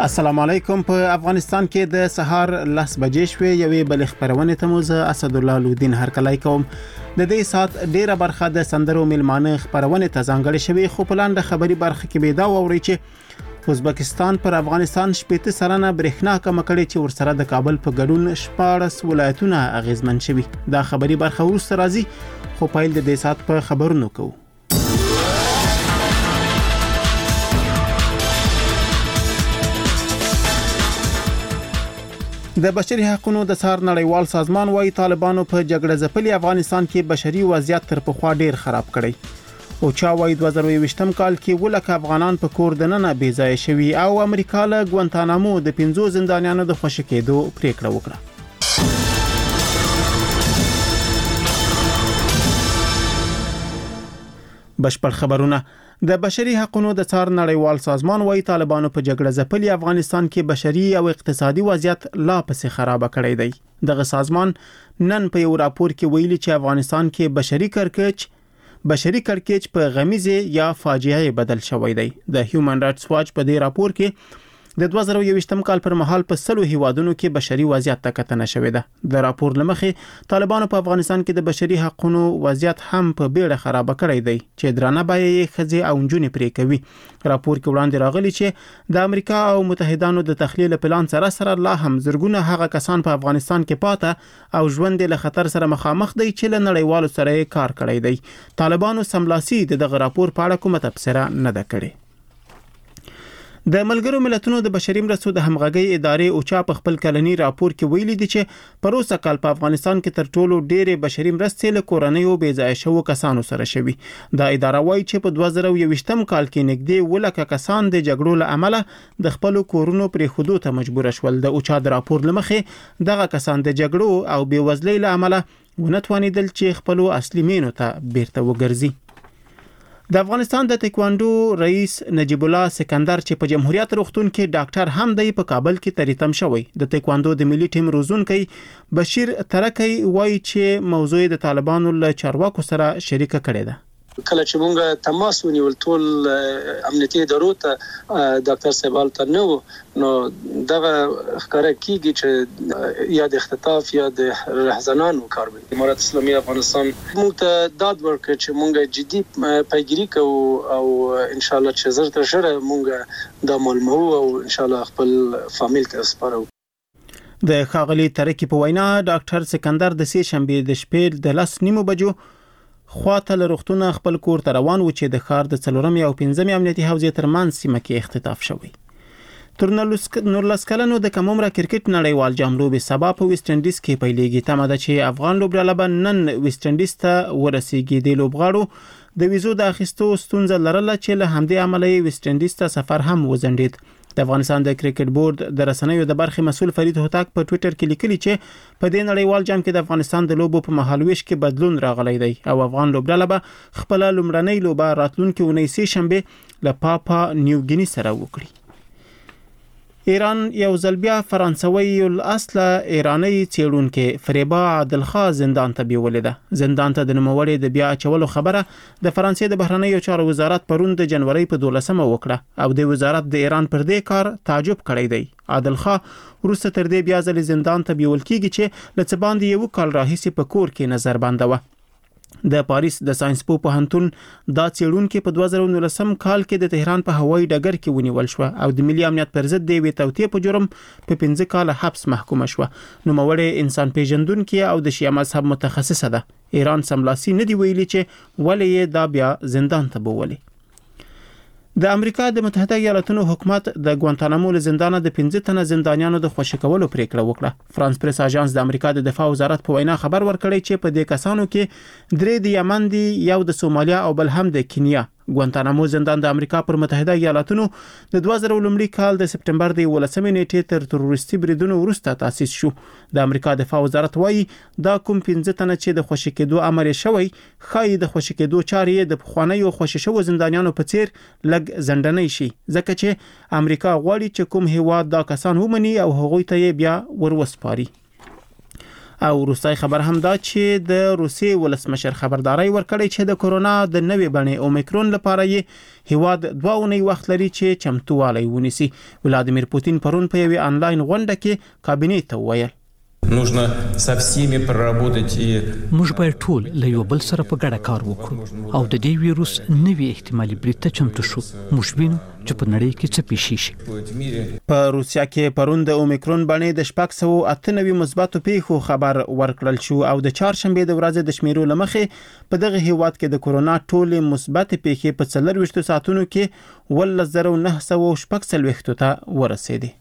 السلام علیکم. په افغانستان کې د سهار 10 بجې شوې یوې بل خبرونه ته موزه اسد الله لودین هرکلای کوم. د دې سات ډیره برخه د سندرو ملمانه خبرونه ته ځانګړې شوې، خو په لاندې خبري برخه کې به دا ووري چې ازبکستان پر افغانستان 80 سلنه برېښنا کم کړي چې ورسره د کابل په ګډون 14 ولایتونه اغیزمن شوي. دا خبري برخه ورسره راځي، خو پایل د دې سات په خبرونو کوو. د بشري حقوقو د څار نړیوال سازمان وايي طالبانو په جګړه ځپلي افغانستان کې بشري وضعیت تر پخوا ډیر خراب کړی. او چا وايي 2020م کال کې ولکه افغانان په کور دننه بې ځای شوي او امریکا له ګوانتانامو د 15 زندانیانو د خوشی کېدو پریکړه وکړه. بشپړ خبرونه. د بشري حقوقو د څار نړیوال سازمان وايي طالبانو په جګړه ځپلي افغانستان کې بشري او اقتصادي وضعیت لا پسې خراب کړی دی. دغه سازمان نن په یو راپور کې ویلي چې افغانستان کې بشري کړکېچ په غمیزه یا فاجعه بدل شوی دی. د هیومن رائټس واچ په دې راپور کې د 2020م کال پر مهال په 100 هیوادونو کې بشري وضعیت ته کتنه شوې ده. د راپور لمخې طالبانو په افغانستان کې د بشري حقوقو وضعیت هم په بیړه خراب کړی دی چې درانه بیه خځې او نجونې پرې کوي. راپور کې وړاندې راغلی چې د امریکا او متحدانو د تخلیل پلان سره لا هم زرګونه هغه کسان په افغانستان کې پاته او ژوند له خطر سره مخامخ دي چې له نړیوالو سره کار کړی دی. طالبانو سملاسي دغه راپور په اړه کومه تبصره نه ده کړې. د ملګرو ملتونو د بشري مرستو د همغږي ادارې اوچا په خپل کلنی راپور کې ویلي دي چې پروسه کال په افغانستان کې تر ټولو ډېرې بشري مرستې له کورنیو بې ځای شوو کسانو سره شوي. دا اداره وايي چې په 2020م کال کې نږدې ولکه کسان د جګړو له امله د خپل کورونو پرې خودو ته مجبور شول. د اوچا د راپور لمخې دغه کسان د جګړو او بې وزلۍ له امله ونتوانیدل چې خپل اصلي مینو ته بیرته وګرځي. د افغانستان د تکواندو رئیس نجیب الله سکندر چې په جمهوریت روغتون کې ډاکټر هم دی په کابل کې تریتم شوی. د تکواندو د ملي ټیم روزونکي بشیر ترکی وایي چې موضوع د طالبانو له چارواکو سره شریکه کړې ده. کله چې مونږه تماس ونیول ټول امنیتي ادارو ته ډاکټر صاحب ته نو دغه ښکاره کیږي چې یا د اختطاف یا د رهزنانو کار وي. امارات اسلامي افغانستان موږ ته داد ورکړ چې مونږه جدي پیګیری کوو او ان شاء الله چې زر تر ژره مونږه د معلومو او ان شاء الله خپل فامیل ته سپارو. د خاغلی ترکی په وینا ډاکټر سکندر د سې شنبه د شپې د 10:30 بجو خواته له روغتونه خپل کور ته روان و چې د ښار د 4 او 5 امنیتي حوزې ترمنځ سیمه کې اختطاف شوی. تر 19 کلنو د کم عمره کرکټ نړیوال جام لوبې سبا په ویسټ انډیز کې پیلېږي. تمه ده چې افغان لوبډله به نن ویسټ انډیز ته ورسیږي. د لوبغاړو د ویزو د اخیستو ستونزه لرله چې له همدې امله ویسټ انډیز ته سفر هم وځنډید. د افغانستان د کرکټ بورډ د رسنیو د برخې مسول فرید هوتک په ټوئیټر کې لیکلي چې په دې نړیوال جام کې د افغانستان د لوبو په مهالويش کې بدلون راغلی دی او افغان لوبډله به خپل لومړنۍ لوبه راتلونکي اونۍ سې شنبه له پاپا نیو ګینی سره وکړي. ایران یو ځل بیا فرانسوي الاصل ایرانی څېړونکو فریبا عادلخا زندان ته بیولې ده. زندان ته د نوموړي د بیا چولو خبره د فرانسې د بهرنیو چارو وزارت پرون د جنوري په 12مه وکړه او د وزارت د ایران پر دې کار تعجب کړی دی. عادلخا وروسته تر دې بیا ځل زندان ته بیول کیږي چې لڅ باندې یو کال راهیسې په کور کې نظر بنده و. د پاریس د ساينس پوهنتون دا څېړونکو په 2019 کال کې د تهران په هوایي ډګر کې ونیول شو او د ملي امنیت پر ضد د توطئې په جرم په 15 کال حبس محکوم شو. نوموړی انسان پیژندونکو او د شیعه مذهب متخصصه ده. ایران سملاسي نه دی ویلي چې ولې دا بیا زندان ته بوولي. د امریکا د متحده ایالاتونو حکومت د ګوانتانامو له زندانه د 15 تنه زندانیانو د خوشی کولو پریکړه وکړه. فرانس پریس اژانس د امریکا د دفاع وزارت په وینا خبر ورکړی چې په دې کسانو کې 3 د یمن دي، یو د سومالیا او بل هم د کینیا. ګوانتانامو زندان د امریکا پر متحده ایالاتونو د 2000 کال د سپټمبر د 18 نیټې تر تروریستي بریدونو وروسته تاسیس شو. د امریکا دفاع وزارت وایي دا کوم 15 تنه چې د خوشی کېدو امر شوی خای د خوشی کېدو چارې د خوانیو خوشی شو زندانیانو په څیر لګ زندنۍ شي، ځکه چې امریکا غواړي چې کوم هیواد دا کسان ومني او هغوی ته بیا وروسپاري. او وروستۍ خبر هم دا چې د روسیې ولسمشر خبرداري ورکړی چې د کورونا د نوې بڼې اومیکرون لپاره یې هیواد 2 اونۍ وخت لري چې چمتووالی ونیسي. ولادیمیر پوتین پرون په یوه آنلاین غونډه کې کابینې ته وویل нужно со всеми проработать и موږ باید ټول له یو بل سره په ګډه کار وکړو او د دې ویروس نوې احتمالي برید ته چمتو شو. موږ وینو چې په نړۍ کې څه پیښ شي. په روسیا کې پرون د اومیکرون بڼې د 698 مثبتو پیښو خبر ورکړل شو او د چهارشنبه د ورځې د شمیرو لمخې په دغه هیواد کې د کورونا ټولې مثبت پیښې په 24 ساعتونو کې 11946 ته ورسېدې.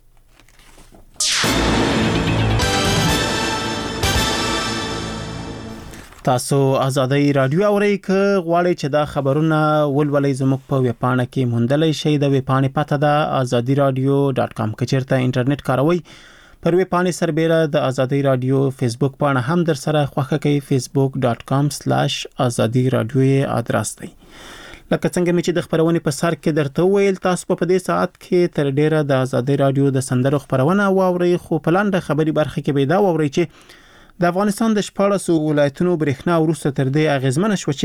تاسو آزادۍ رادیو اورئ که غواړئ چې دا خبرونه ولولئ زموږ په ویبپاڼه کې موندلای شئ. د ویبپاڼې پته ده azadiradio.com. که چیرته انټرنیټ کاروئ پر ویبپاڼې سربېره د آزادۍ رادیو فیسبوک پاڼه هم در سره خوښه کړئ. facebook.com/azadiradio ادرس دی. لکه څنګه چې د خبرونې په سر کې درته ویل تاسو په دې ساعت کې تر ډیره د آزادۍ رادیو د سندرو خبرونه واورئ. خو په لاندې خبري برخه کې به دا واورئ چې د افغانستان د 14 ولایتونو برېښنا وروسته تر دې اغیزمنه شو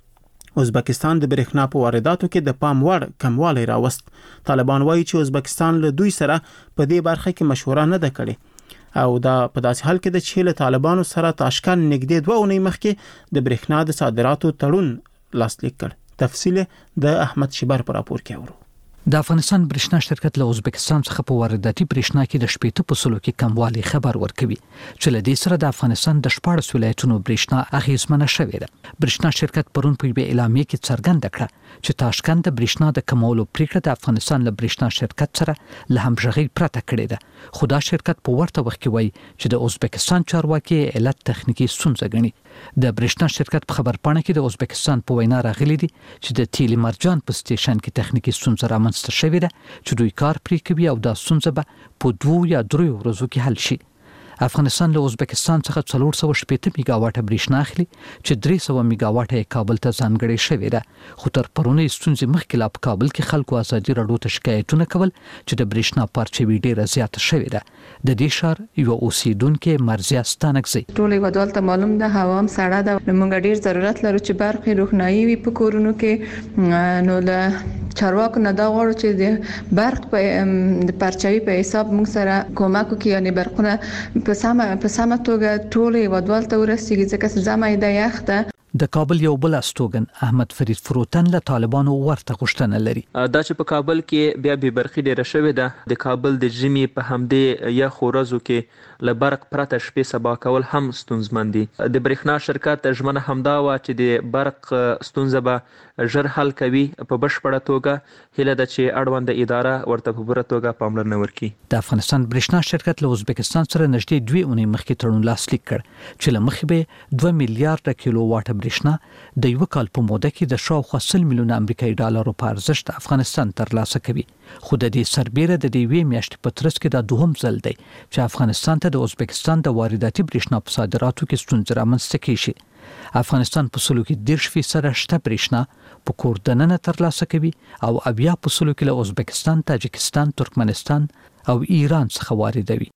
چې ازبکستان د برېښنا په وارداتو کې د پام وړ کموالی راوست. طالبان وایي چې ازبکستان له دوی سره په دې برخه کې مشوره نه ده کړې او دا په داسې حال کې ده چې له طالبانو سره تاشکند نږدې 2 اونۍ مخکې د برېښنا د صادراتو تړون لاسلیک کړ. تفصیل د احمد شبر پر راپور کې اورو. د افغانستان برېښنا شرکت له ازبکستان څخه په وارداتي برېښنا کې د 80% کې کموالی خبر ورکوي چې له دې سره د افغانستان د 14 ولایتونو برېښنا اغیزمنه شوې ده. برېښنا شرکت پرون په اعلامیه کې څرګنده کړه چې تاشکند د برېښنا د کمولو پریکړه د افغانستان له برېښنا شرکت سره له همغږي پرته کړې ده. خو دا شرکت په ورته وخت کې وایي چې د ازبکستان چارواکي علت تخنیکی ستونزه ګڼي. د برېښنا شرکت په خبرپاڼه کې د ازبکستان په وینا راغلي دي چې د تیل مرجان په سټیشن کې تخنیکی ستونزه رامنځته شوې ده چې دوی کار پرې کوي او دا ستونزه به په 2 یا 3 ورځو کې حل شي. افغانستان له ازبکستان څخه 480 میگاواټه برېښنا اخلي چې 300 میگاواټه کابل ته ځانګړې شوې ده. خو تر پرونی ستونزې مخکې لا په کابل کې خلکو آزادي راډیو ته شکایتونه کول چې د برېښنا پارچوي ډیره زیاته شوې ده. د دې شهر یو اوسیدونکو مرزیا ستانکزي ټول یوادول ته معلوم ده هوا هم سړه ده. موږ ډیر ضرورت لرو چې برق روښنايي وي په کورونو کې. نو له چارواکو نه دا غواړو چې د برق په پارچوي په حساب موږ سره کومک وکړي یعنی برقونه په سمه توګه ټول یوادول ته ورسیږي ځکه چې زما ایده یخ ده. د کابل یو بل استوګن احمد فرید فروتن له طالبانو ورته غوښتنه لري. دا چې په کابل کې بیا به برخي ډیره شوې ده. د کابل د ژمي په همدې یا خورزو کې له برق پرته شپې سبا کول هم ستونزمن دي. د برېښنا شرکت ژمنه همدا و چې د برق ستونزه به ژر حل کوي په بشپړه توګه. هله د چې اړوند اداره ورته په پوره توګه پاملرنه وکړي. د افغانستان برېښنا شرکت له ازبکستان سره نږدې 2 اونۍ مخکې تړون لاسلیک کړ چې له مخې به 2 میلیارډ کیلو واټ برېښنا د یو کال په موده کې د شاوخوا 100 میلیون امریکایي ډالرو په ارزښت افغانستان ترلاسه کوي. خو د دې سربېره د دې وی میاشتې په ترڅ کې دا دوهم ځل دی چې افغانستان ته د ازبکستان د وارداتي برېښنا په صادراتو کې ستونزې رامنځته کیږي. افغانستان په سلو کې 10% شته برېښنا په کور دننه ترلاسه کوي او 80% کې له ازبکستان، تاجکستان، ترکمنستان او ایران څخه واردوي.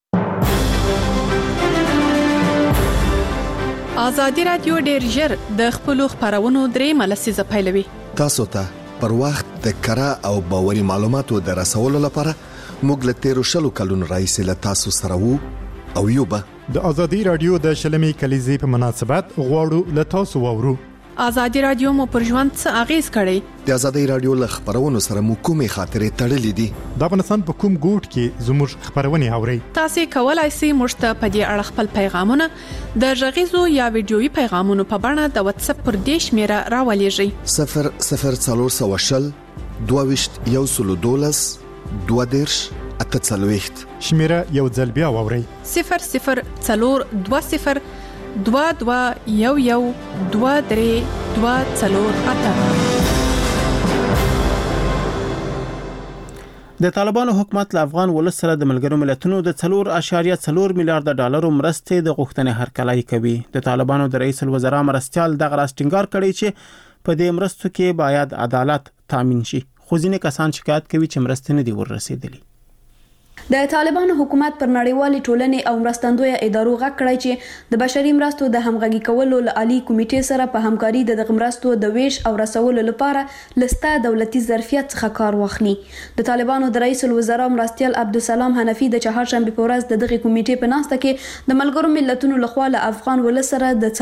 آزادي رادیو ډېر ژر د خپلو خبرونو درې ملسیزه پیلوي. تاسو ته پر وخت د کره او باوري معلوماتو د رسولو لپاره موږ له 13 کلونو راهیسې له تاسو سره وو او یو به د آزادي رادیو د شلمي کلیزې په مناسبت غواړو له تاسو وورو. آزادي رادیو مو پر ژوند څه اغیز کړی؟ د آزادي رادیو له خبرونو سره مو کومې خاطرې تړلې دي؟ د افغانستان په کوم ګوټ کې زموږ خبرونه اورئ؟ تاسو کولای شئ موږ ته په دې اړه خپل پیغامونه د غږیزو یا ویډیويي پیغامونو په بڼه د واتس اپ پر دې شمیره راولېږئ. 00420 22 12 48 شمیره یو ځل بیا واورئ. 00420 22 23 24. د طالبانو حکومت له افغان ولس سره د ملګرو ملتونو د 4.4 میلیارډ ډالرو مرستې د غوښتنې هرکلی کوي. د طالبانو د رئیس الوزرا مرستيال دغه راز ټینګار کړی چې په دې مرستو کې باید عدالت تامین شي. خو ځینې کسان شکایت کوي چې مرستې نه دي ورسېدلې. د طالبانو حکومت پر نړیوالې ټولنې او مرستندویه ادارو غږ کړی چې د بشري مرستو د همغږي کولو له عالی کمیټې سره په همکاري د دغه مرستو د ویش او رسولو لپاره لسته دولتي ظرفیت څخه کار واخلي. د طالبانو د رئیس الوزرا مرستیال عبدالسلام حنفي د چهارشنبې په ورځ د دغه کمیټې په ناسته کې د ملګرو ملتونو لخوا له افغان ولس سره د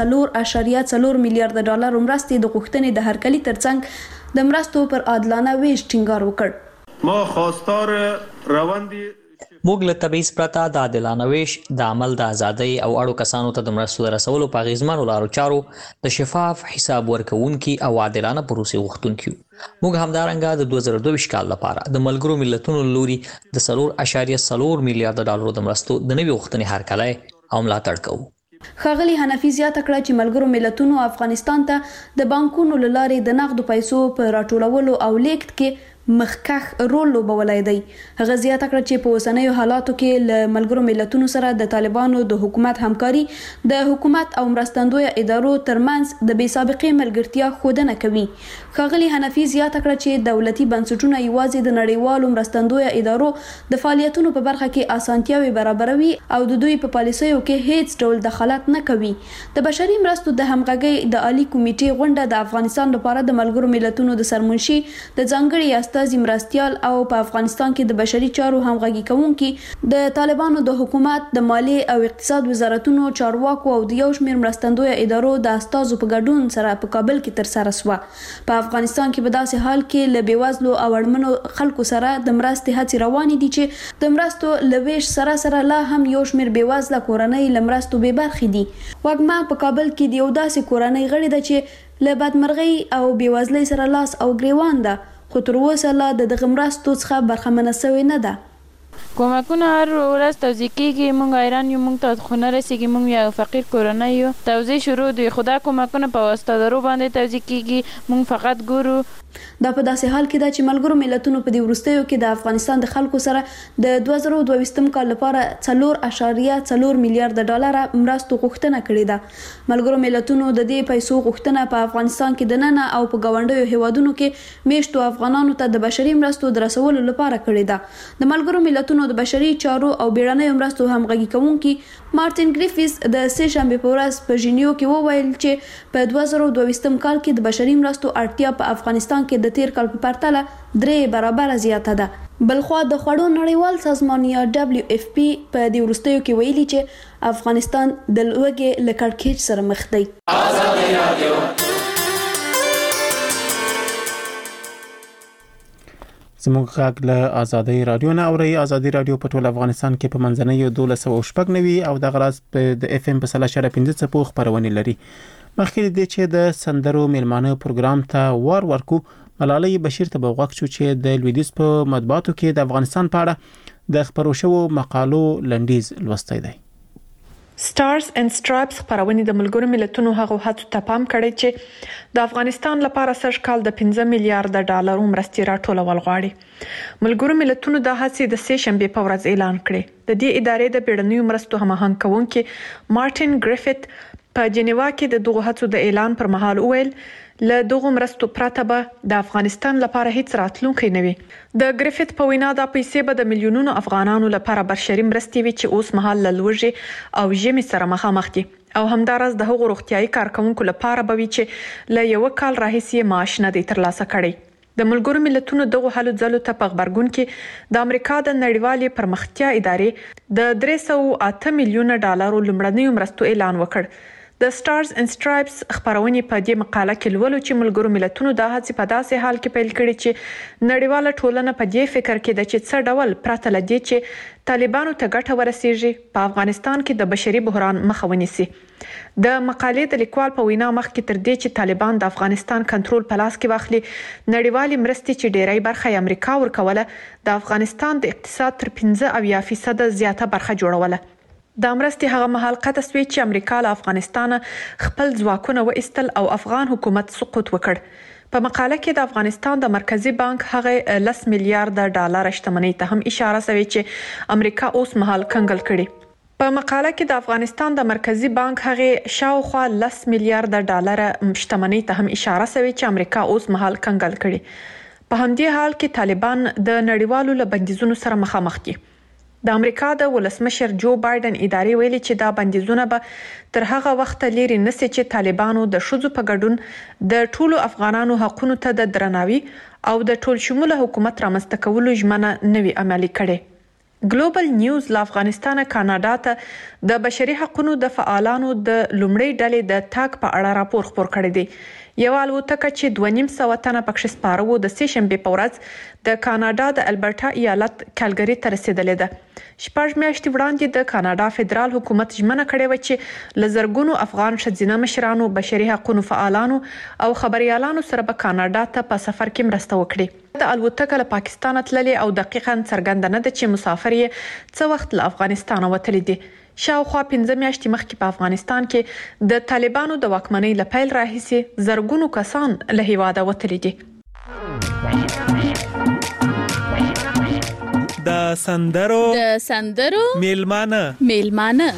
4.4 میلیارډ ډالر مرستې د غوښتنې د هرکلي ترڅنګ د مرستو پر عادلانه ویش ټینګار وکړ. ما خواستار روندي موږ له تبعیض پرته د عادلانه ویش د عمل د ازادۍ او اړو کسانو ته د مرستو د رسولو په اغیزمنو لارو چارو د شفاف حساب ورکوونکي او عادلانه پروسې غوښتونکي. موږ همدارنګه د 2022 کال لپاره د ملګرو ملتونو لوري د 4.4 میلیارډ ډالرو د مرستو د نوي غوښتنې هرکلی او ملاتړ کوو. ښاغلي حنفي زیاته کړه چې ملګرو ملتونو افغانستان ته د بانکونو له لارې د نقدو پیسو په راټولولو او لیږد کې مخکښ رول لوبولی دی. هغه زیاته کړه چې په اوسنیو حالاتو کې له ملګرو ملتونو سره د طالبانو د حکومت همکاري د حکومت او مرستندویه ادارو ترمنځ د بې سابقې ملګرتیا ښودنه کوي. ښاغلي حنفي زیاته کړه چې دولتي بنسټونه یوازې د نړیوالو مرستندویه ادارو د فعالیتونو په برخه کې اسانتیاوې برابروي او د دوی په پالیسیو کې هیڅ ډول دخالت نه کوي. د بشري مرستو د همغږۍ د عالی کمیټې غونډه د افغانستان لپاره د ملګرو ملتونو د سرمنشي د ځانګړي استازي مرستیال او په افغانستان کې د بشري چارو همغږي کوونکي د طالبانو د حکومت د مالیې او اقتصاد وزارتونو چارواکو او د یو شمېر مرستندویه ادارو د استازو په ګډون سره په کابل کې ترسره شوه. په افغانستان کې په داسې حال کې له بېوزلو او اړمنو خلکو سره د مرستې هڅې روانې دي چې د مرستو له ویش سره لا هم یو شمېر بېوزله کورنۍ له مرستو بې برخې دي. وږمه په کابل کې د یو داسې کورنۍ غړې ده چې له بدمرغۍ او بېوزلۍ سره لاس او ګریوان ده، خو تر اوسه لا د دغه مرستو څخه برخمنه شوې نه ده. کمکونه هر ورځ توزیع کیږي، موږ حیران یو، موږ ته خو نه رسیږي، موږ یو فقیر کورنۍ یو. توزیع شروع دی، خو دا کمکونه په واسطادارو باندې توزیع کیږي، موږ فقط ګورو. دا په داسې حال کې ده چې ملګرو ملتونو په دې وروستیو کې د افغانستان د خلکو سره د 2022 کال لپاره 4.4 میلیارډ ډالر مرستو غوښتنه کړې ده. ملګرو ملتونو د دې پیسو غوښتنه په افغانستان کې د ننه او په ګاونډیو هیوادونو کې میشتو افغانانو ته د بشري مرستو د رسولو لپاره کړې ده. د ملګرو ملتونو د بشري چارو او بیړنیو مرستو همغږي کوونکي مارټین ګریفیس د سه شنبې په ورځ په ژینیو کې وویل چې په 2022 کال کې د بشري مرستو اړتیا په افغانستان کې د تیر کال په پرتله 3 برابره زیاته ده. بلخوا د خوړو نړیوال سازمان یا WFP په دې وروستیو کې ویلي چې افغانستان د لوږې له کړکېچ سره مخ دی. زموږ غږ له آزادۍ رادیو نه اوري. آزادۍ رادیو په ټول افغانستان کې په منځنۍ 1290 او د غراس په د FM په 3.15 څپو خبرونه لري. مخکې دې چې د سندرو میلمانه پروګرام ته ورکو، ملالۍ بشیر ته بغوښ شو چې د لویدیز په مطبوعاتو کې د افغانستان په اړه د خبرو شوو مقالو لنډیز لوستی دی. سټارز اند سټرایپس خبرونه د ملګرو ملتونو هغه هڅو ته پام کړی چې د افغانستان لپاره سږ کال د 15 میلیارډ ډالر مرستې راټولول غواړي. ملګرو ملتونو د هڅې د سه شنبې په ورځ اعلان کړی. د دې ادارې د بیړنیو مرستو هماهنګ کوونکي مارټین ګریفیت په جنیوا کې د دغه هڅو د اعلان پر مهال وویل له دغه مرستو پرته به د افغانستان لپاره هیڅ راتلونکی نه وي. د ګریفیت په وینا دا پیسې به د میلیونونو افغانانو لپاره بشري مرستې وي چې اوس مهال له لوږې او ژمي سره مخامخ دي، او همدارس د هغو روغتیايي کارکونکو لپاره به وي چې له یو کال راهیسې معاش نه دی ترلاسه کړی. د ملګرو ملتونو دغه هلو ځلو ته په خبرګون کې د امریکا د نړیوالې پرمختیا ادارې د 308 میلیونه ډالرو لومړنیو مرستو اعلان وکړ. د سټارز اند سټرایپس خبرونه په دې مقاله کې لولو چې ملګرو ملتونو د هڅې په داسې حال کې پیل کړي چې نړیواله ټولنه په دې فکر کې ده چې څه ډول پرته لدی چې طالبانو ته ګټه ورسیږي په افغانستان کې د بشري بحران مخه ونیسي. د مقالې د لیکوال په وینا مخکې تر دې چې طالبان د افغانستان کنټرول په لاس کې واخلي، نړیوالې مرستې چې ډیری برخه یې امریکا ورکوله د افغانستان د اقتصاد تر 15% زیاته برخه جوړوله. د مرستې هغه مهال قطع شوې چې امریکا له افغانستان خپل ځواکونه وایستل او افغان حکومت سقوط وکړ. په مقاله کې د افغانستان د مرکزی بانک هغه 10 میلیارډ ډالر شتمنۍ ته هم اشاره شوې چې امریکا اوس مهال کنګل کړي. په مقاله کې د افغانستان د مرکزی بانک هغه شاوخوا 10 میلیارډ ډالر شتمنۍ ته هم اشاره شوې چې امریکا اوس مهال کنګل کړي. په همدې حال کې طالبان د نړیوالو بندیزونو سره مخامخ دي. د امریکا د ولسمشر جو بایدن ادارې ویلي چې دا بندیزونه به تر هغه وخت لري نسي چې طالبانو د شذو په ګډون د ټولو افغانانو حقوقو ته د درناوي او د ټول شموله حکومت رامنځته کولو ژمنه نوي عملي کړي. ګلوبل نیوز له افغانستان کاناډا ته د بشري حقوقو د فعالانو د لومړۍ ډلې د تاګ په اړه راپور خپور کړی دی. یو الوتکه چې 2.5 تنه پکښ سپاره وو د سې شنبه په ورځ د کاناډا د البرټا ایالت کالګری ته رسیدلې ده. 6 میاشتې وړاندې د کاناډا فدرال حکومت ژمنه کړې و چې لزرګونو افغان شذینه مشرانو، بشري حقوقو فعالانو او خبريالانو سره به کاناډا ته په سفر کې مرسته وکړي. د الوتکه له پاکستان تللې او دقیقاً څرګنده نه ده چې مسافر یې څه وخت له افغانستان وتلی دي. شاوخوا 15 میاشتې مخکې په افغانستان کې د طالبانو د واکمنۍ له پیل راهیسې زرګونو کسان له هیواده وتلي دي. د سندرو میلمانه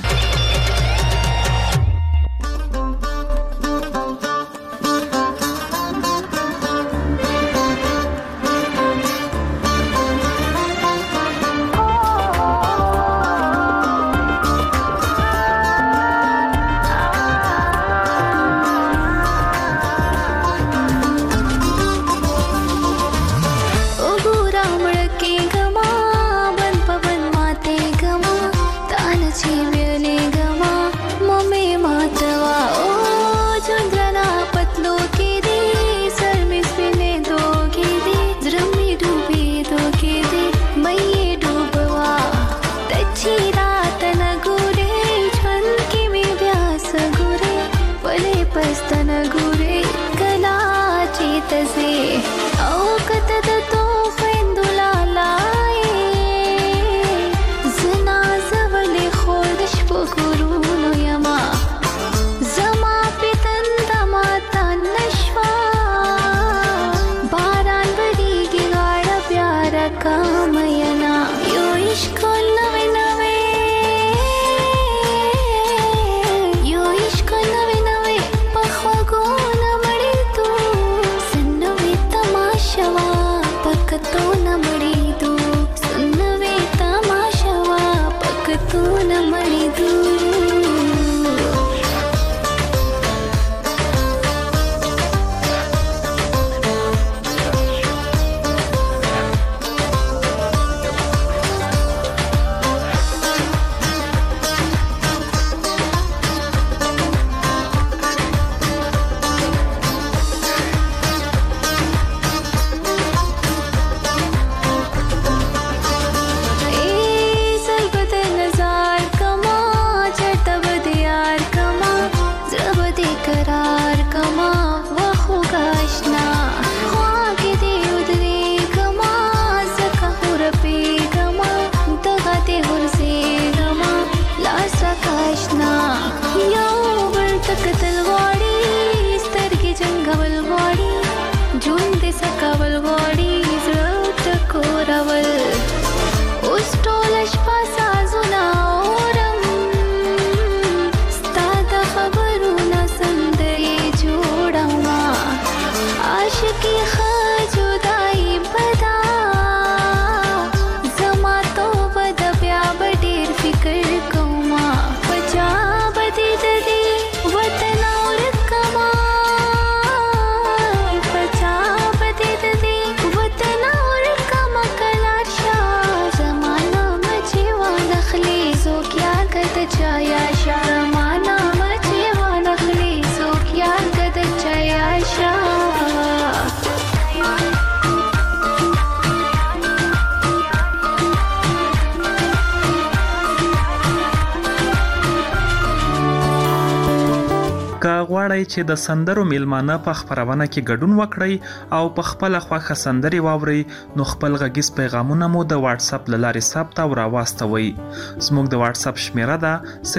غواړئ چې د سندرو میلمانه په خبرونه کې ګډون وکړئ او په خپل خوښه سندري واورئ نو خپل غږیز پیغامونه مو د واتس اپ لارې ثبت او راواستوي. زموږ د واتس اپ شمیره ده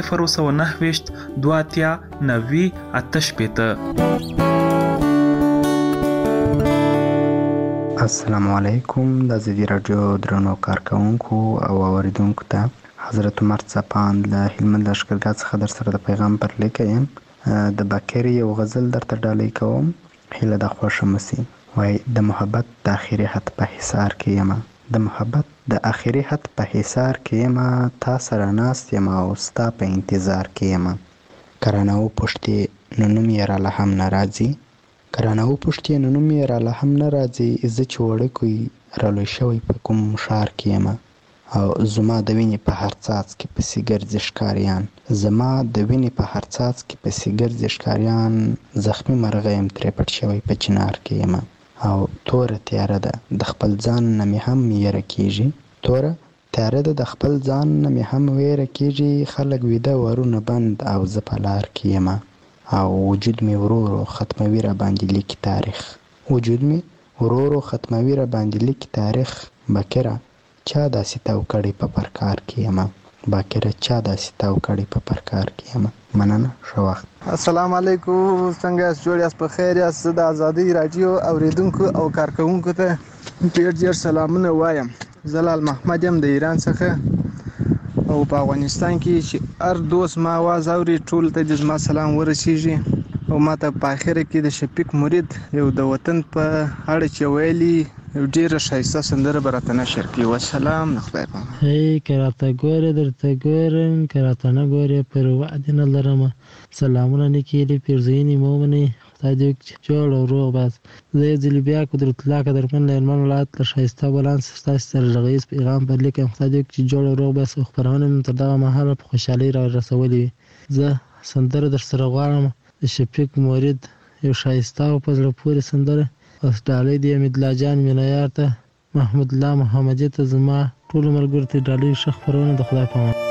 029 290 88. السلام علیکم. د زیدی رادیو درنو کارکونکو او اوریدونکو ته حضرت عمر څپان له هلمند لښکرګاه څخه در سره د پیغام پر لیکه یم. د باکر یو غزل درته ډالۍ کوم، هیله د خوښه مسي. وای د محبت د اخري حد په حصار کې یم، د محبت د اخري خط په حصار کې یم، تا سره ناست یم او ستا په انتظار کې یم. کرانه وپوښتې نو نوم یې راله هم نه راځي، کرانه وپوښتې نو نوم یې راله هم نه راځي. زه چې وړوکی رالوی شوی په کوم ښار کې یم، او زما د وینې په هر څاڅکي پسې ګرځي ښکاریان، زما د وینې په هر څاڅکي پسې ګرځي ښکاریان. زخمي مرغه یم ترې پټ شوی په چنار کې یم، او توره تیاره ده د خپل ځان نه مې هم یره کېږي، توره تیاره ده د خپل ځان نه مې هم ویره کېږي. خلک ویده ورونه بند او زه په لار کې یم، او وجود مې ورو ورو ختموي را باندې لیکي تاریخ، وجود مې ورو ورو ختموي را باندې لیکي تاریخ. بکره چا داسې تاو کړی په پرکار کې یم، باکره چا داسې تاو کړی په پرکار کې یم. مننه، ښه وخت. السلام علیکم، څنګه یاست؟ جوړ یاست؟ په خیر یاست؟ زه د ازادۍ راډیو اوریدونکو او کارکوونکو ته ډېر سلامونه وایم. زه لال محمد یم د ایران څخه، او په افغانستان کې چې هر دوست ما آواز اوري ټول ته د زما سلام ورسیږي. او ما ته په اخره کې د شفیق مرید یو د وطن په اړه چې ویلي یو ډېره ښایسته سندره به راته نشر کړي. وسلام، نه خدای پامان. هی که راته ګوره درته ګورم، که راته نه ګورې پر وعدې نه لرمه. سلامونه نه کېږي پیرزوینې مو ومنئ، خدای دې وکړي چې جوړ او روغ باز. زه یو ځلې بیا قدرت الله قدرمن له هلمند ولایت له ښایسته ولانس ستاسې سره غږیز پیغام پر لیکم. خدای دې وکړي چې جوړ او روغ باز، او خپرونه مې تر دغه مهاله په خوشحالۍ را رسولې وي. زه سندره در سره غواړم د شفیق مرید، یو ښایسته او په زړه پورې سندره. اوس ډالۍ د حمیدالله جان مینهیار ته، محمود الله محمدي ته، زما ټولو ملګرو ته ډالۍ ښه خپرونه د خدای په امان.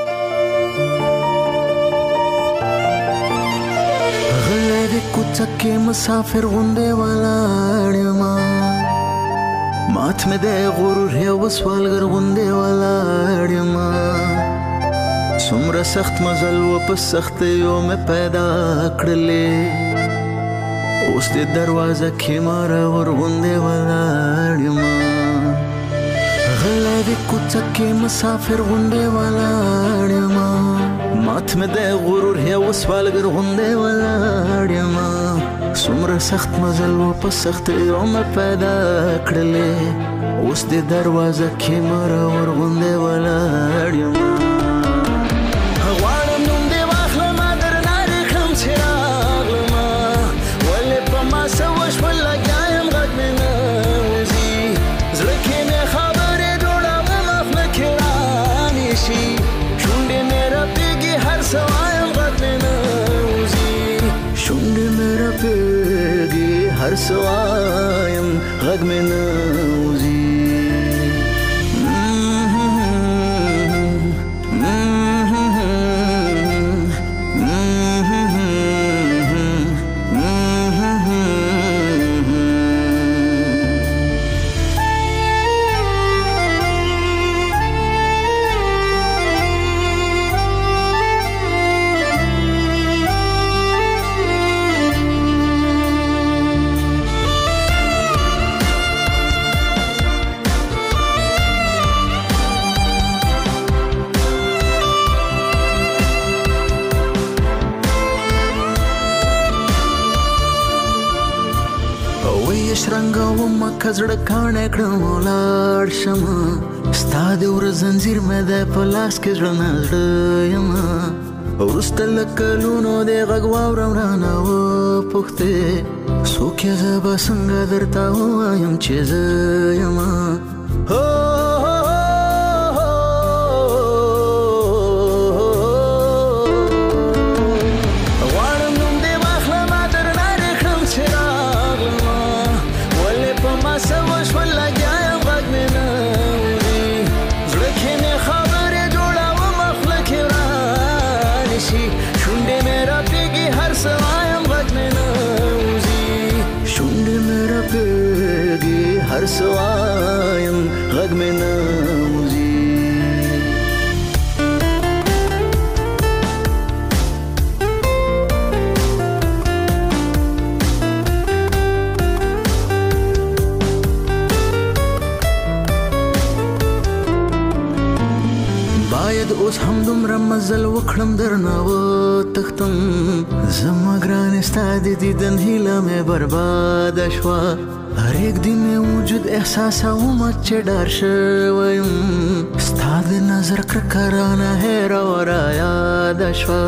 غلی د کوڅه کې مسافر غوندې ولاړ یمه، مات مې د غرور یو سوالګر غوندې ولاړ یمه. څومره سخت مزل و په سختیو مې پیدا کړلې، اوس د دروازه کې مرور غوندې ولاړ یمه. غلی د کوڅه کې مسافر غوندې ولاړ یمه، مات مې د غرور یو سوالګر غوندې ولاړ یمه. څومره سخت مزل و په سختیو مې پیدا کړلې، اوس د دروازه کې مرور غوندې ولاړ یمه. هر سوایم غږ مې نه وځي. کزړه کاڼه کړم ولاړ شمه، ستا د ور زنځیر مې د په لاس کې زړه نه زړه یمه. وروسته له کلونو د غږ واورم رانه وپوښتې، څوک یې زه به څنګه درته ووایم چې زه یمه. هر سوایم غږ مې نه وځي. باید اوس هم دومره مزل وکړم درنه وتښتم زما ګرانې ستا د دیدن هیله مې برباده شوه هر یک دی مې وجود احساسوم چې ډار شوی یم ستا د نظر کرکه رانه هېره و رایاده شوه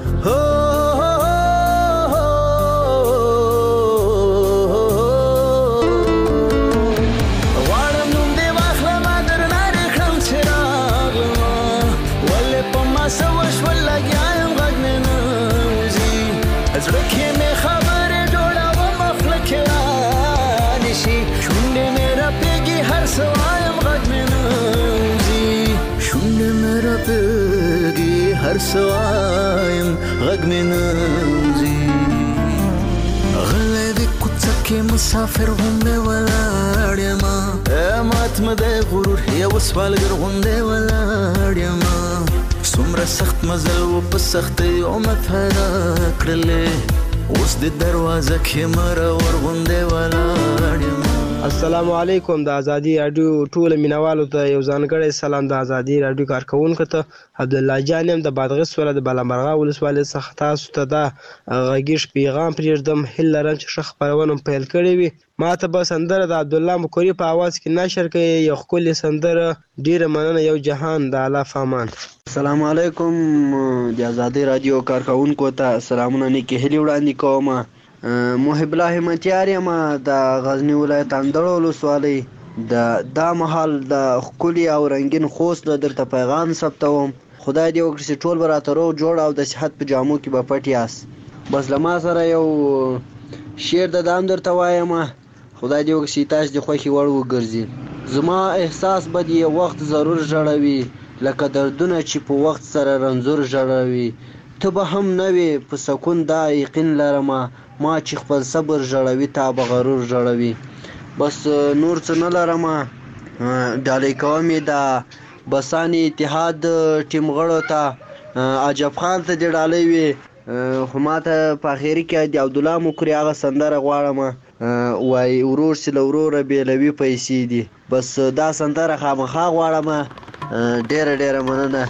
هر سوایم غږ مې نه وځي غلی د کوڅه کې مسافر غوندې ولاړ یمه مات مه دی غرور یو سوالګر غوندې ولاړ یمه څومره سخت مزل و په سختیو مه پیدا کړلې اوس د دروازه کې مرور غوندې ولاړ یمه السلام علیکم د ازادي راډیو ټول مینوالو ته یو ځانګړی سلام د ازادي راډیو کارکونکو ته عبدالله جان یم د بادغیس ولایت د بالامرغه ولسوالۍ څخه تاسو ته دا غږیز پیغام پرېږدم هیله لرم چې ښه خپرونه پیل کړې وي ما ته به سندره د عبدالله مکوري په اواز کې نشر کوي یو ښکلې سندره ډیره مننه یو جهان د الله فامان السلام علیکم د ازادي راډیو کارکونکو ته سلامونه نیکې هیلې وړاندې کوم محب الله همتیار یم د غزنی ولایت اندړ ولسوالۍ دا مهال د ښکلي او رنګین خوست درته پیغام ثبتوم خدای دې وکړي چې ټول به راته روغ جوړ او د صحت په جامو کې به پټ یاست بس له ما سره یو شعر د دام درته وایم خدای دې وکړي چې تاسو د خوښې وړ وګرځي زما احساس به دې یو وخت ضرور ژړوي لکه دردونه چې په وخت سره رنځور ژړوي ته به هم نه وې په سکون دا یقین لرمه ما چې خپل صبر ژړوي تا به غرور ژړوي بس نور څه نه لرمه ډالۍ کوم یې د بسانې اتحاد ټیم غړو ته عجب خان ته دې ډالۍ وي خو ما ته په اخري کې د عبدالله مکري هغه سندره غواړم وایي ورور چې له وروره بېلوي پیسې دي بس دا سندره خامخا غواړم ډېره ډېره مننه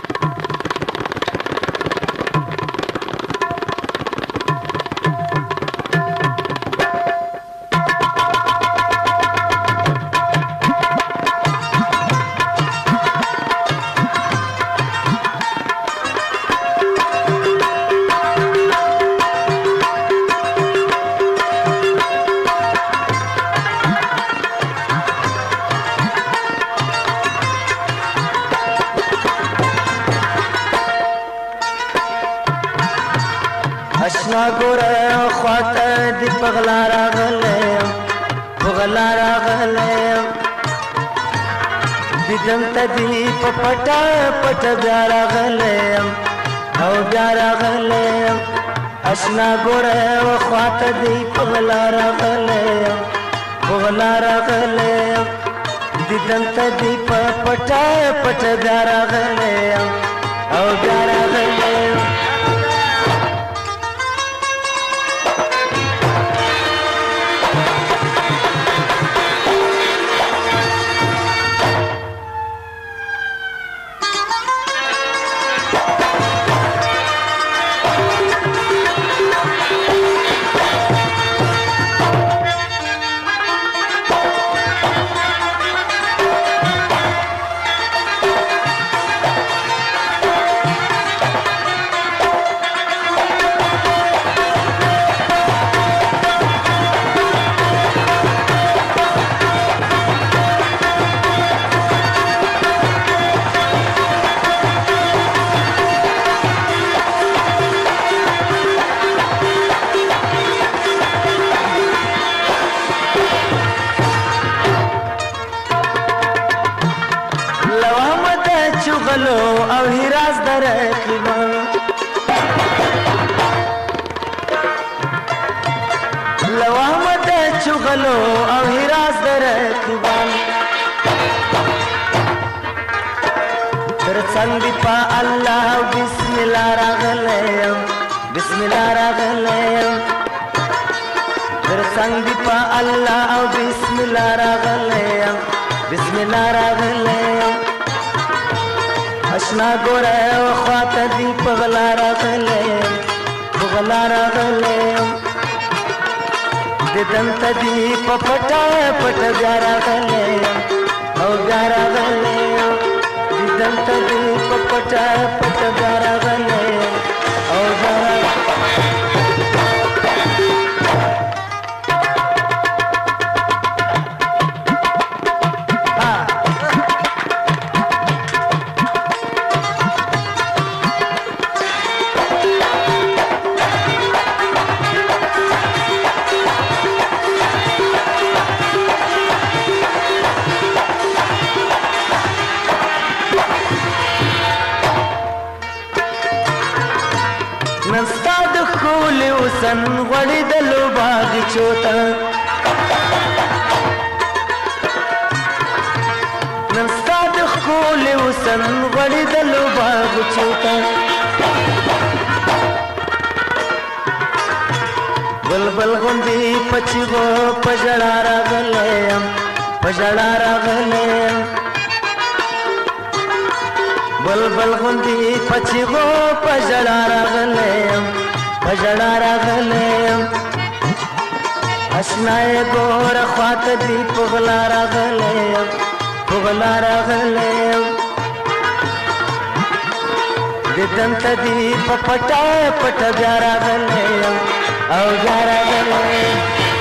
پټا پټ بیا راغلم او بیا راغلم اشنا ګوره وخواته دی پغلا راغلم دیدن ته دی پټا پټ بیا راغلم او بیا راغلم اشنا ګوره خواته دی په غلا راغلی د دنته دی په پټه پټه بیا راغلی او بیا راغلی د دنته دی په پټه پټه بیا راغلی او بیا سن غړي د لوباغ چوتا نن ستاد خول وسن غړي د لوباغ چوتا بلبل غوندي پچغو پجړا راغلم بلبل غوندي پچغو پجړا راغلم اشنای ګور خواته دی پغلا راغلم د دنت دی په پټه پټه بیا راغلم او بیا راغلم.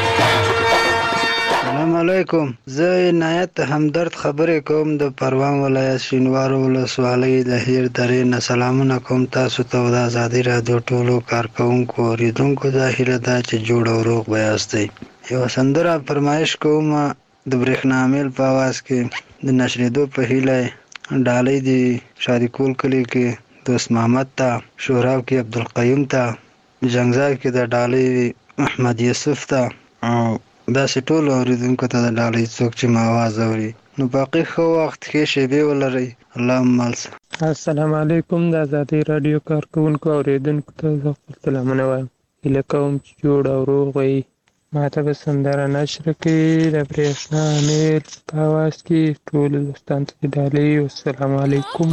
السلام علیکم. زه عنایت همدرد خبرې کوم د پروان ولایت شینوارو ولسوالۍ د هیر درې نه سلامونه کوم تاسو ته د ازادي رادیو ټولو کارکوونکو اوریدونکو د هیله ده چې جوړ او روغ به یاستئ. یوه سندره فرمایش کوم د برېښنا میل په اواز کې د نشرېدو په هیله ډالۍ دي شاریکول کلي کې دوست محمد ته، شوراو کې عبدالقیوم ته، جنګزار کې د ډالۍ احمد یوسف ته او داسې ټولو اوریدونکو ته د ډالۍ څوک چې ما آواز اوري. نو باقي ښه وخت ښې شېبې ولرئ. اللهم ملسه. السلام علیکم. د ازادي راډیو کارکوونکو اوریدونکو ته زه خپل سلامونه وایم. هیله کوم چې جوړ او روغ وئ. ما ته به سندره نشر کړي د برېښنا میل په اواز کې ټولو دوستانو ته ډالۍ. والسلام علیکم.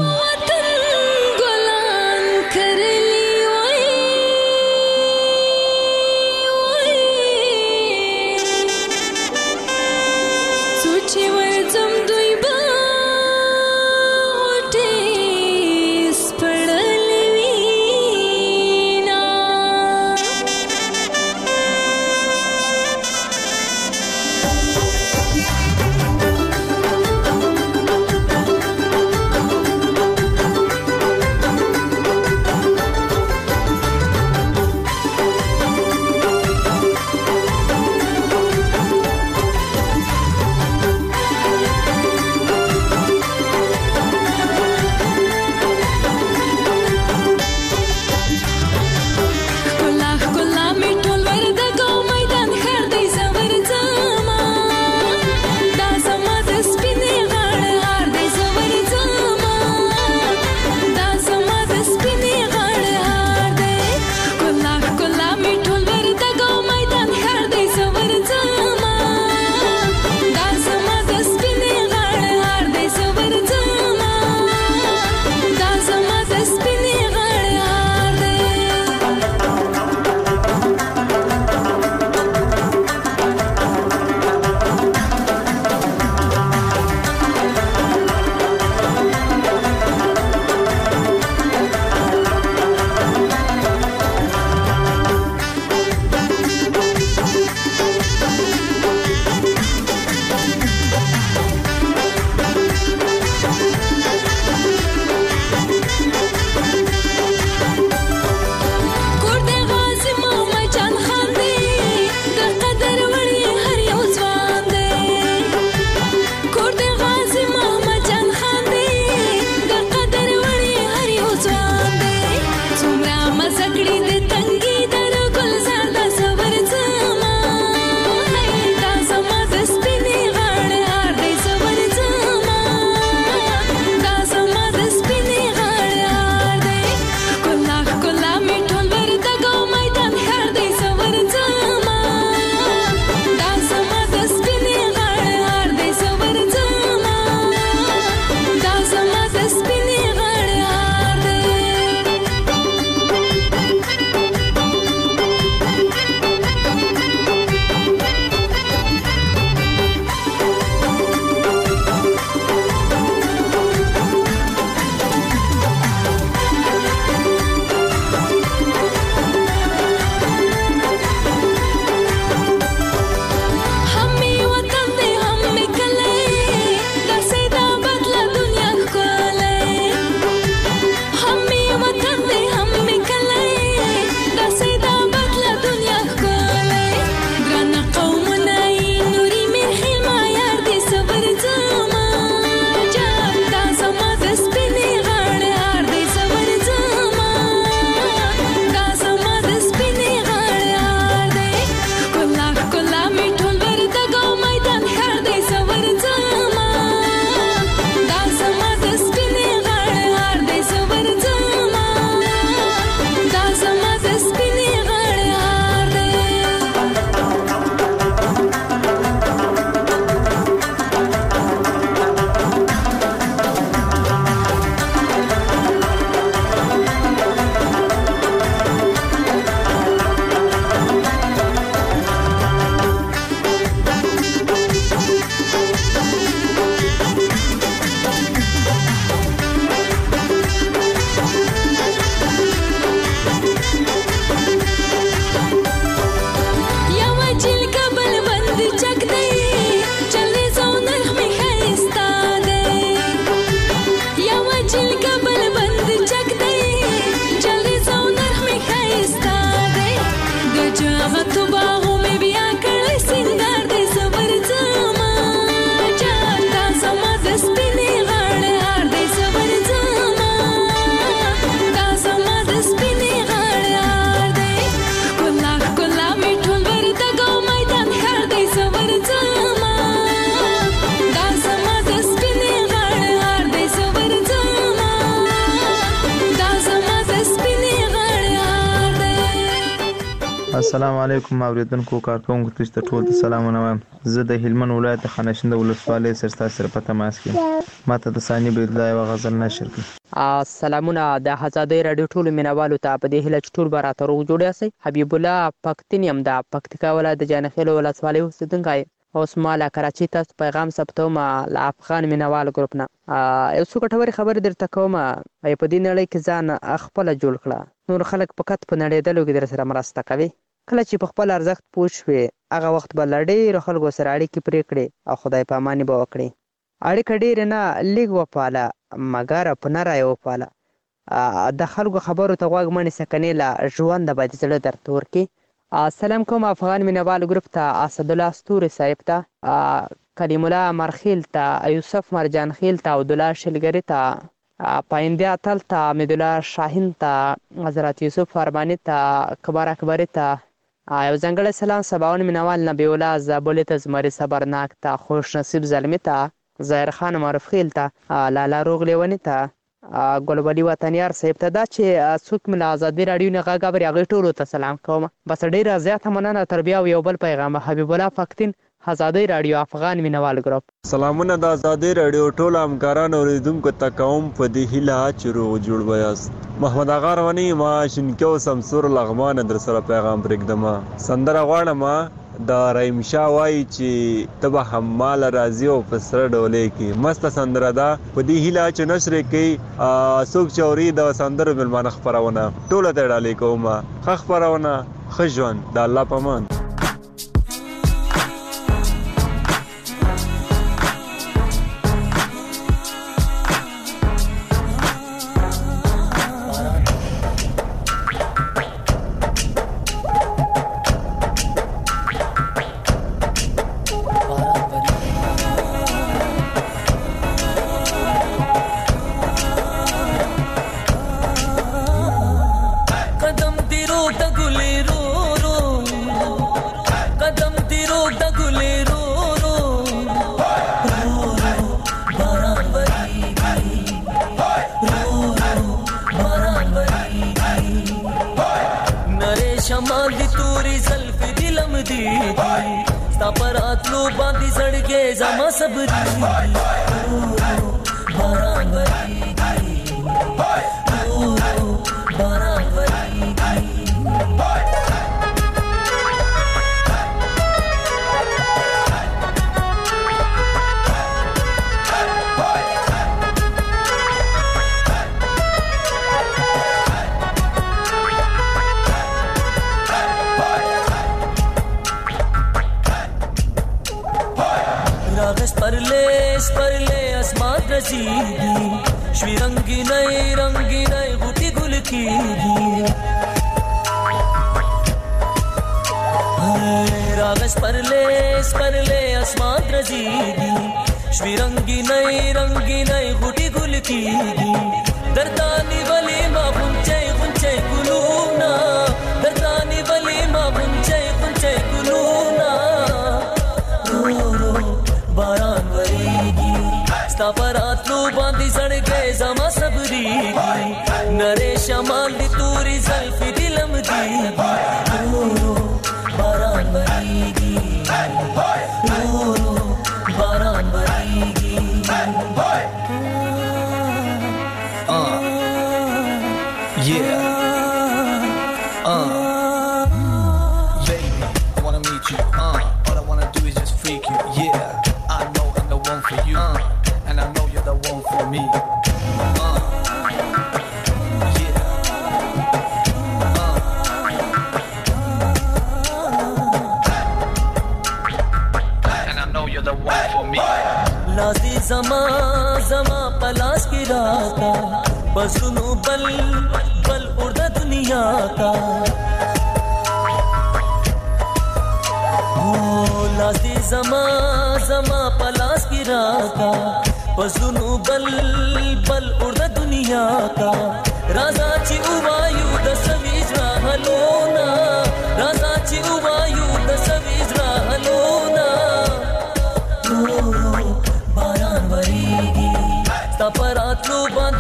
السلام علیکم اوریدونکو کارکونکو تاسو ته ټول سلامونه وایم. زه د هلمند ولایت خانشین د ولسوالۍ سرستا سره په تماس کې ماته د ثاني بيدلا یو غزل نشر کړ. سلامونه د آزادۍ رادیو ټول مینوالو ته په دې هیله ټول برات روغ جوړ یاست. حبیب الله پښتون يم د پکتیکا ولایت د جانخیل ولسوالۍ اوسیدونکی. اوس ما له کراچۍ ته پیغام ثبتوم له افغان مینوال ګروپ نه. یو څو ګټورې خبرې درته کوم. په دې نړۍ کې ځان خپل جوړ کړه. نور خلک فقط په نړیدلو کې در سره مرسته کوي. کله چې په خپل ارزښت پوه شوې هغه وخت به له ډېرو خلکو سره اړیکې پرې کړې او خدای پاماني به وکړې. اړیکه ډېرې نه لږ وپاله مګر په نره یې وپاله. د خلکو خبرو ته غوږ مه نیسه کنې له ژونده به د زړه درد ورکړي. سلام کوم افغان مینوال ګروپ ته، اسدالله ستوري صاحب ته، کلیم الله مرخیل ته، یوسف مرجان خیل ته، عبدالله شلګري ته، پاینده اتل ته، حمیدالله شاهین ته، حضرت یوسف فرمانی ته، کبار اکبری ته، یو ځانګړی سلام سباون مینوال نبی الله زابلی ته، زمري صبرناک ته، خوش نصیب زلمی ته، ظاهر خان معروف خیل ته، لالا روغ لیونی ته، ګلبلی وطنیار صاحب ته. دا چې څوک مې له ازادي راډیو نه غږ اوري هغوی ټولو ته سلام کوم. بس ډېره زیاته مننه. تر بیا یو بل پیغام. حبیب الله پښتون، ازادي راډیو افغان مینوال ګروپ. سلامونه د ازادي راډیو ټول همکاران اوریدونکو ته کوم په دې هیله چې روغ جوړ ویاست. محمد اغا رواني ما شینکیو سمسور لغمان در سره پیغام پرېږدم. سندره غواړم د رحیم شاه وایي چې ته به هممال راځي او په سره ډولۍ کې مسته سندره ده. په دې هیله چې نشر یې کوي څوک چې اوري د سندرو مېلمانه خپرونه ټوله ته ډالۍ کوم. ښه خپرونه، ښه ژوند، د الله په امان.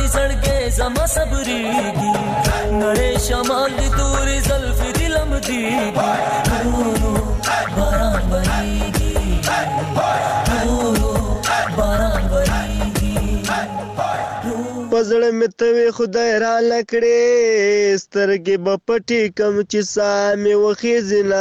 زما صبرېږي نړۍ شمال د تورې زلفې د لمدي پزړه مې ته خدای را لکړې سترګې به پټې کم چې ساه مې وخیځي نه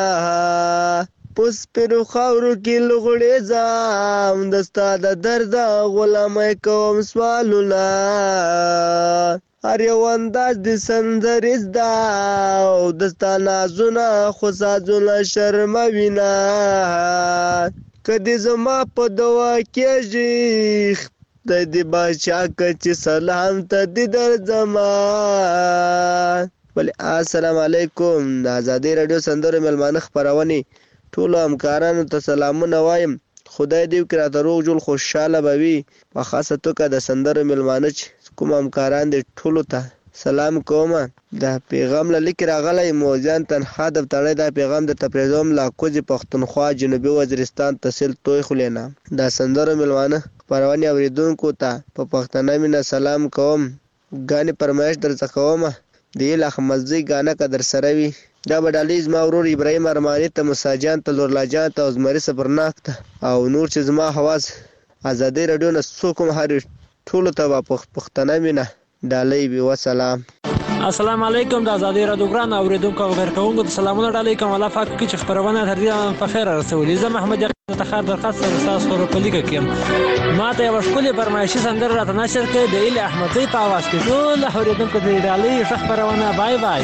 پس پرو خاورو کې لغړې ځم د ستا د درده غلامۍ کوم سوالونه هر یو انداز د سندرې زده او د ستا نازونه خو سازونه شرموي نه که دې زما په دوا کېږي د دې باچا که چې سلام ته دې درځما بلې السلام علیکم د ازادۍ راډیو سندرو میلمانه خپرونې ټولو همکارانو ته سلامونه وایم خدای دې وکړي راته روغ جوړ خوشحاله به وي په خاصه توګه د سندرو میلمانه چې کوم همکاران دي ټولو ته سلام کوم دا پیغام له لیک راغلی موزیان تنها د تړی دا پیغام د تپریزوم لا کوزي پښتونخوا جنوبي وزیرستان تحصیل توی خلینا دا سندرو میلمانه خپرونې اوریدونکو ته په پښتنه مینه سلام کوم غانې پرمایش درڅخه کوم د الهه مزي غانه قدر سره وي دا بدالي زما ورور ابراهيم ارماني ته مساجان ته لورلا جان ته زمري صبرناک ته او نور چې زما حواس ازادي رادیو نه سوکم هر ټولو ته پښتنه مینه ډالۍ وي وسلام السلام علیکم د ازادي رادیو ګران اوریدونکو او غیرکونکو ته سلامونه ډالۍ کوم الله پاک چې خبرونه تر دې په خیر رسولي زه محمد ته خیر درخواست تاسو سره په لیکه کې ما ته یو ښکلې فرمایشي سندره راته نشر کړې د ایل احمدزی په आवाज کې ټول اوریدونکو ته ډالۍ خبرونه بای بای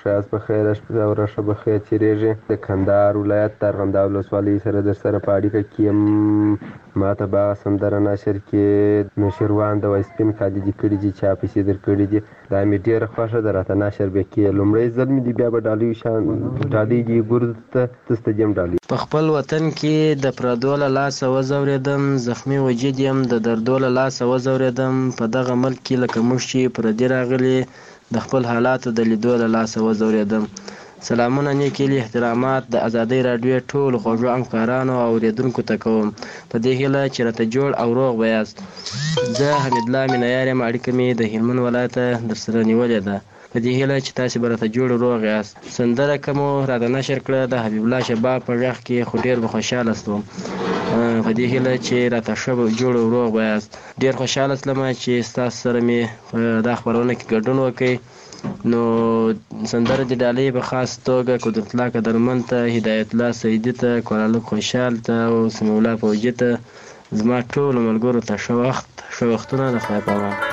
ښایست په خیر او رشه په خیر تېرېږي. د کندهار ولایت د ارغنداب ولسوالۍ سره در سره په اړیکه کې یم. ما ته به هغه سندره نشر کې نوشیروان د وایسپین خالدي کړي دي، چا پیسې درکړي دي. دا مې ډېره خوښه ده، راته نشر به کې لومړی ځل مې دي، بیا به ډالۍ دي ګورد ته دسته یم ډالۍ. په خپل وطن کې د پردو له لاسه وځورېدم، زخمي وجود یم د دردو له لاسه وځورېدم. په دغه ملک کې لکه موږ چې پردي راغلي د خپل حالاتو د لیدو له لاسه وځورېدم. سلامونه نیک هیلې احترامات د ازادۍ راډیو ټولو خوږو همکارانو او اورېدونکو ته کوم، په دې هیله چې راته جوړ او روغ به یاست. زه حمیدالله مینهیار یم، اړیکه مې د هلمند ولایته در سره نیولې ده، په دې هیله چې تاسې به راته جوړ روغ یاست. سندره که مو راته نشر کړه د حبیب الله شباب په غږ کې، خو ډېر به خوشحاله شوم. په دې هیله چې راته ښه جوړ او روغ به یاست. ډېر خوشحاله شلم چې ستاسو سره مې دا خپرونه کې ګډون وکړئ. نو سندره د ډالۍ په خاص توګه قدرت الله قدرمن ته، هدایت الله سیدي ته، کورالک خوشحال ته او سمیع الله فوجي ته، زما ټولو ملګرو ته ښه وختونه د خدای په امان.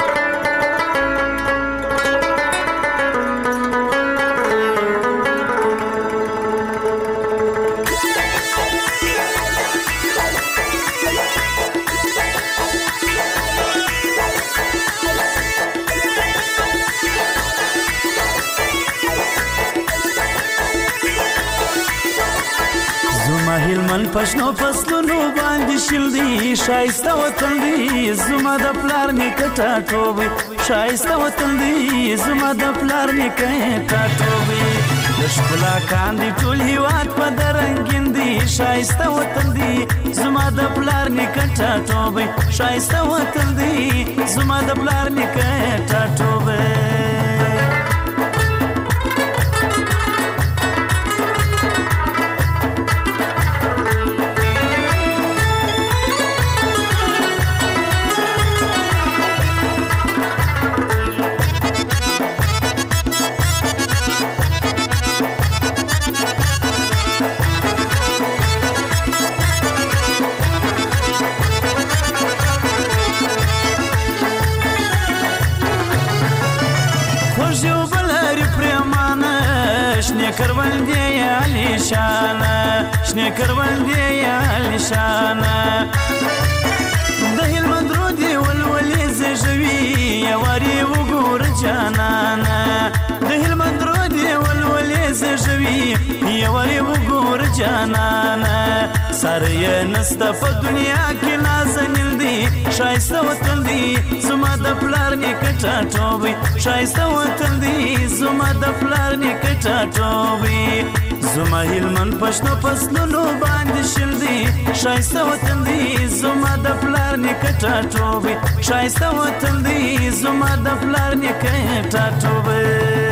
هلمند پښنو فصلونو باندې شل دی، ښایسته وطن دی زما د پلار نیکه ټاټوبی. ښایسته وطن دی زما د پلار نیکه ټاټوبی. د ښکلا کاندي ټول هیواد په درنګین دی، ښایسته وطن دی زما د پلار نیکه ټاټوبی. ښایسته وطن دی زما د پلار نیکه ټاټوبی. کروندې علی شانه شنه کروندې علی شانه د هلمند رودې ولولې زژوي یواري وګور جانانه د هلمند رودې ولولې زژوي یواري وګور جانانه سر یې نسته په دنیا کې نازنین دی ښایسته وطن دی زما د پلار نیکه ټاټوبی ښایسته وطن دی زما د پلار نیکه ټاټوبی زما هلمند پښتو فصلونو باندې شل دی ښایسته وطن دی زما د پلار نیکه ټاټوبی ښایسته وطن دی زما د پلار نیکه ټاټوبی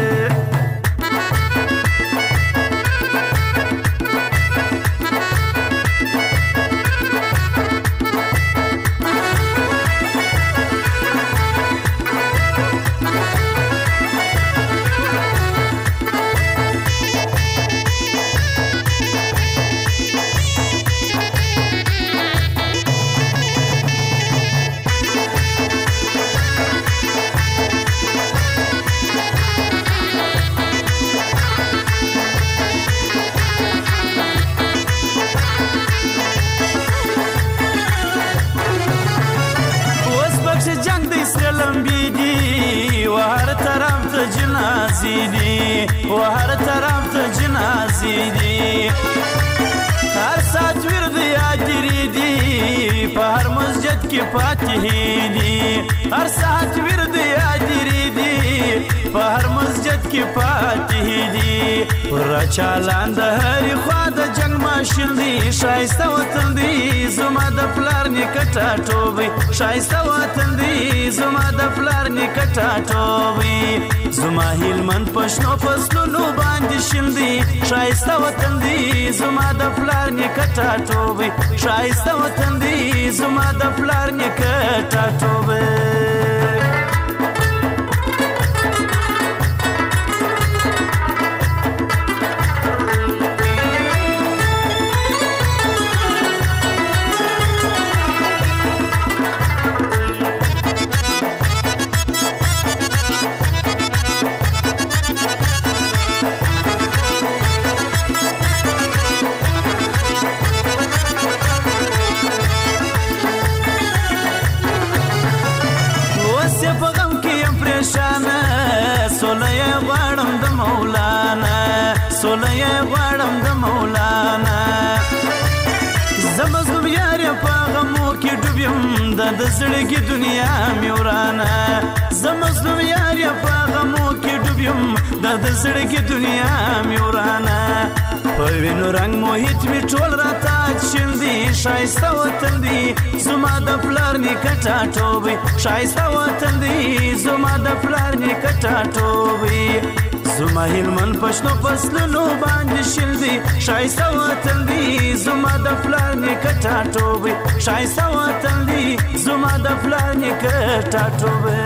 وهر طرف ته جنازې دي هر ساعت ورد یادري دي په هر مسجد کې فاتحې دي هر ساعت ورد یادري دي په هر مسجد کې فاتحې دي پر چالان د هرې خوا د جنګ ماشین دي ښایسته وطن دی زما د پلار نیکه ټاټوبی ښایسته وطن دی زما د پلار نیکه ټاټوبی زما هلمند پښتو فصلونو باندې شل دی ښایسته وطن دی زما د پلار نیکه ټاټوبی ښایسته وطن دی زما د پلار نیکه ټاټوبی د زړګي دنیا مې ورانه زه مظلوم یار یا په غمو کې ډوب یم دا د زړګي دنیا مې ورانه په وینو رنګ محیط مې ټول راته شین دي ښایسته وطن دی زما د پلار نیکه ټاټوبی ښایسته وطن دی زما د پلار نیکه ټاټوبی زما هلمند په شنو فصلونو باندې شین دي ښایسته وطن دی زما د پلار نیکه ټاټوبی ښایسته وطن دی زما د پلار نیکه ټاټوبی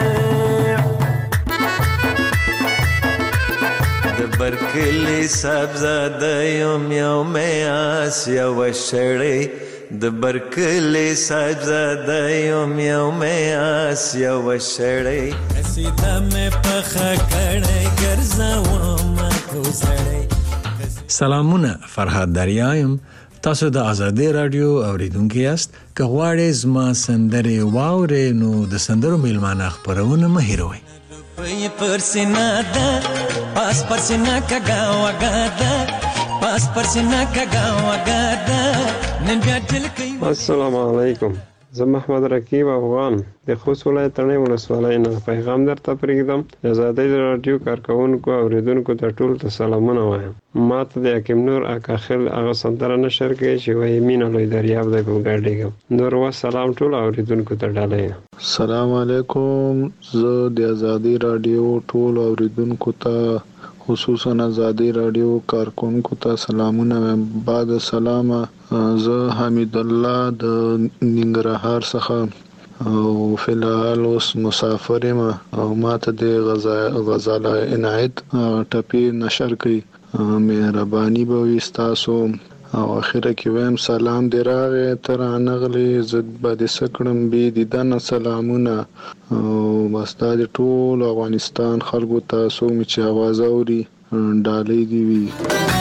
د برکلي صاحبزاده یم یو مې آس یوه شړۍ د برکلي صاحبزاده یم یو مې آس یوه شړۍ قصیده مې پخه کړی ګرځومه کوزړۍ سلامونه فرهاد دریا یم تاسو د ازادي رادیو اوریدونکي یاست که غواړئ زما سندرې واورئ نو د سندرو میلمانه خپرونه مه هېروئ پای پر سینا ده پاس پر سینا کګا وګا ده پاس پر سینا کګا وګا ده نن بیا دل کوي السلام علیکم زه محمد رقیب افغان د خوست ولایت تڼۍ ولسوالۍ نه پیغام درته پرېږدم د ازادۍ راډیو کارکوونکو اوریدونکو ته ټولو ته سلامونه وایم ما ته د حکیم نور اکاخیل هغه سندره نشر کوي چې وایي مینه لوی دریاب دی په ګډېږم نور وسلام ټولو اوریدونکو ته ډالۍ السلام علیکم زه د ازادۍ راډیو ټولو اوریدونکو ته خصوصا ازادۍ راډیو کارکونکو ته سلامونه وایم بعد سلامه زه حمید الله د ننګرهار څخه او فلحال اوس مسافر یم او ماته د غزاله عنایت ټپې نشر کړي مهرباني به وي ستاسو او اخره کې وایم سلام دی راغی ته رانغلې زه به دې څه کړم بې دیدنه سلامونه او بس دا د ټول افغانستان خلکو ته څوک مې چې اواز اوري ډالۍ دې وي